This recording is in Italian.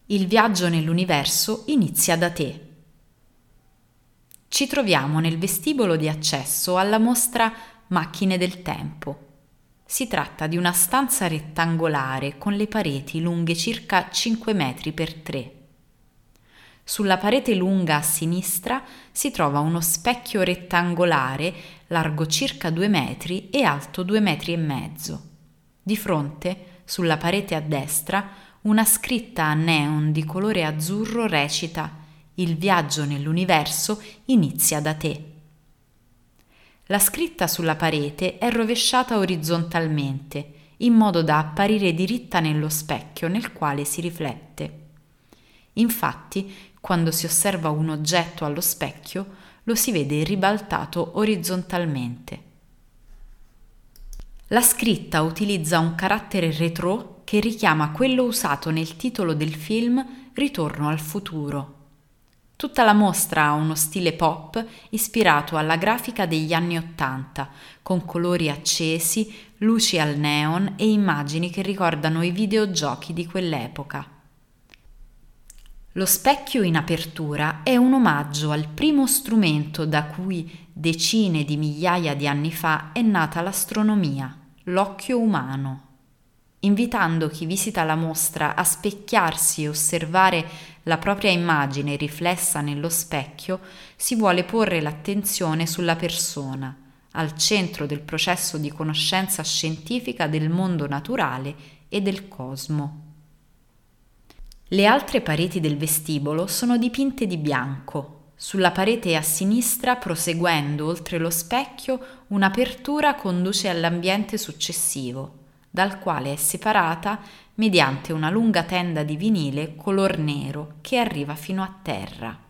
Il viaggio nell'universo inizia da te. Ci troviamo nel vestibolo di accesso alla mostra Macchine del Tempo. Si tratta di una stanza rettangolare con le pareti lunghe circa 5 metri per 3. Sulla parete lunga a sinistra si trova uno specchio rettangolare largo circa 2 metri e alto 2 metri e mezzo. Di fronte, sulla parete a destra, una scritta a neon di colore azzurro recita: Il viaggio nell'universo inizia da te. La scritta sulla parete è rovesciata orizzontalmente, in modo da apparire diritta nello specchio nel quale si riflette. Infatti, quando si osserva un oggetto allo specchio, lo si vede ribaltato orizzontalmente. La scritta utilizza un carattere rétro che richiama quello usato nel titolo del film Ritorno al futuro. Tutta la mostra ha uno stile pop ispirato alla grafica degli anni '80, con colori accesi, luci al neon e immagini che ricordano i videogiochi di quell'epoca. Lo specchio in apertura è un omaggio al primo strumento da cui decine di migliaia di anni fa è nata l'astronomia, l'occhio umano. Invitando chi visita la mostra a specchiarsi e osservare la propria immagine riflessa nello specchio, si vuole porre l'attenzione sulla persona, al centro del processo di conoscenza scientifica del mondo naturale e del cosmo. Le altre pareti del vestibolo sono dipinte di bianco. Sulla parete a sinistra, proseguendo oltre lo specchio, un'apertura conduce all'ambiente successivo, dal quale è separata mediante una lunga tenda di vinile color nero che arriva fino a terra.